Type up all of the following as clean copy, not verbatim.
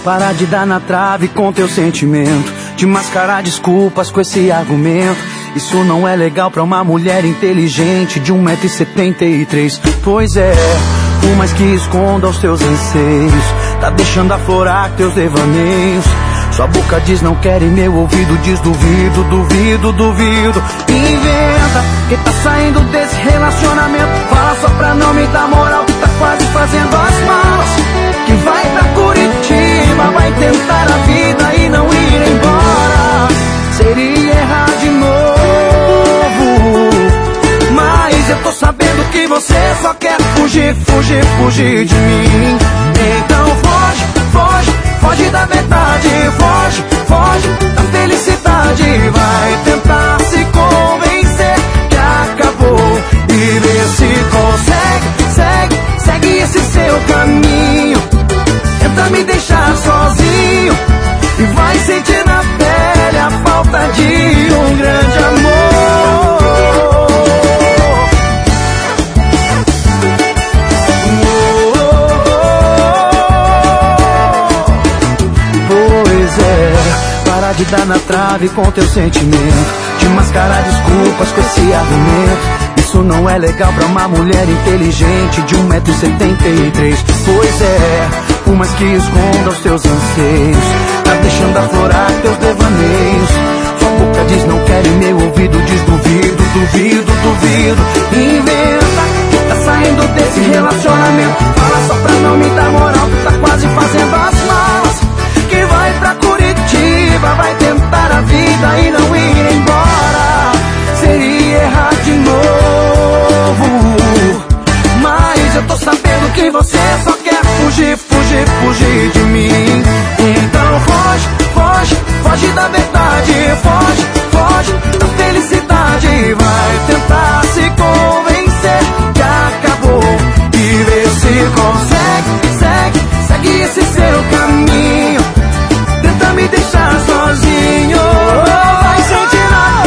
Para de dar na trave com teu sentimento, de mascarar desculpas com esse argumento. Isso não é legal pra uma mulher inteligente de 1,73 m. Pois é, por mais que esconda os teus anseios, tá deixando aflorar teus devaneios. Sua boca diz não quer e meu ouvido diz duvido, duvido, duvido. Inventa que tá saindo desse relacionamento, fala só pra não me dar moral, que tá quase fazendo as malas, que vai pra Curitiba, vai tentar a vida e não ir embora. Seria errar de novo, mas eu tô sabendo que você só quer fugir, fugir, fugir de mim. Então foge, foge, foge da verdade, foge, foge da felicidade. Vai tentar se convencer que acabou e ver se consegue. Segue, segue esse seu caminho, tenta me deixar sozinho e vai sentir na pele a falta de um grande amor. Pois é, para de dar na trave com teu sentimento, de mascarar desculpas com esse argumento. Isso não é legal pra uma mulher inteligente de 1,73 m. Pois é, por mais que esconda os teus anseios, tá deixando aflorar teus devaneios. Sua boca diz não quer e meu ouvido diz duvido, duvido, duvido. Inventa que tá saindo desse relacionamento, fala só pra não me dar moral, que tá quase fazendo as malas, que vai pra Curitiba, vai tentar a vida e não ir embora. Seria errar de novo, mas eu tô sabendo que você só quer fugir, fugir, fugir de mim. Então foge, foge, foge da verdade, foge, foge da felicidade. Vai tentar se convencer que acabou e ver se consegue. Segue, segue esse seu caminho, tenta me deixar sozinho, vai sentir na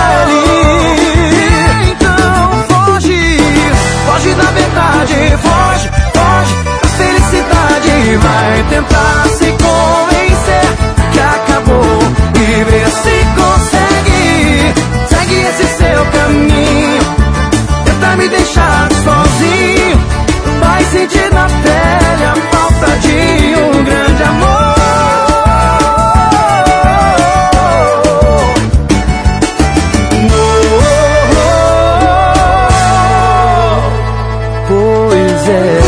pele. Então foge, foge da verdade, foge, foge da felicidade. Vai tentar se convencer que acabou e ver se consegue. Segue esse seu caminho, tenta me deixar sozinho, vai sentir na pele a falta de um grande amor. Pois é.